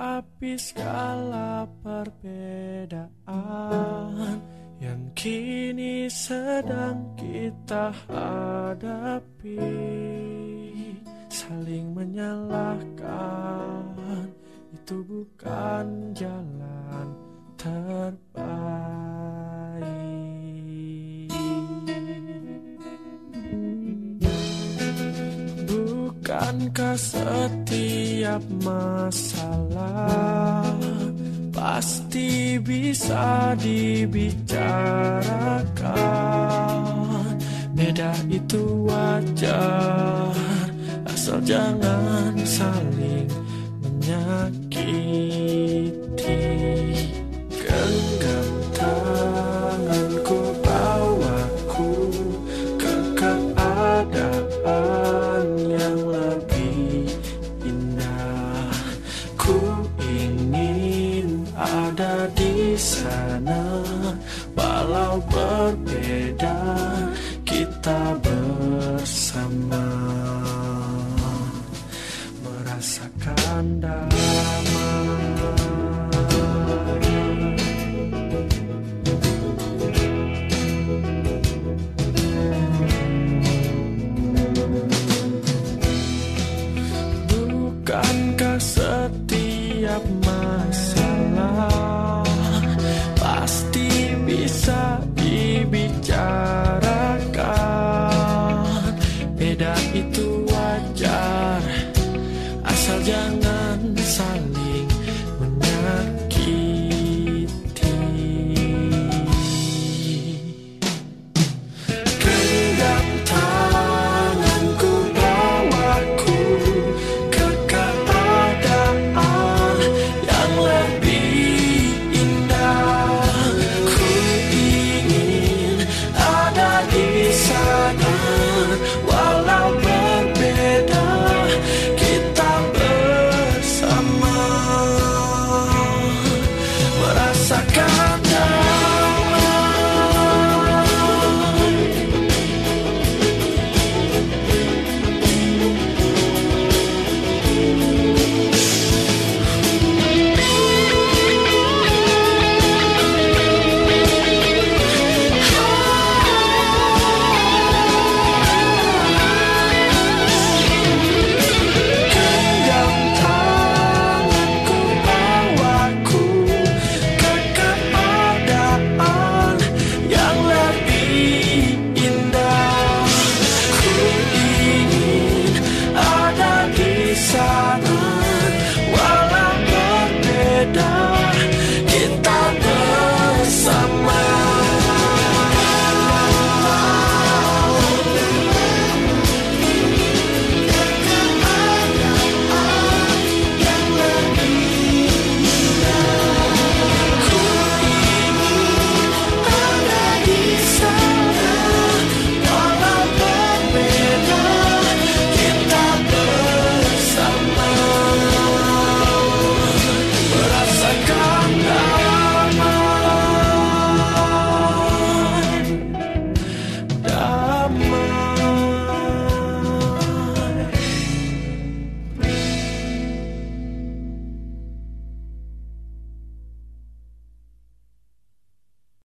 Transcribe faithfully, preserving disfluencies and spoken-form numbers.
Tapi segala perbedaan yang kini sedang kita hadapi, saling menyalahkan itu bukan jalan terbaik. Bukankah setiap masalah pasti bisa dibicarakan? Beda itu wajar, asal jangan saling menyakiti. Genggam tanganku, bawaku ke keadaan yang lebih indah. Ku ingin ada di sana, walau berbeda kita bersama merasakan damai. Bukankah setiap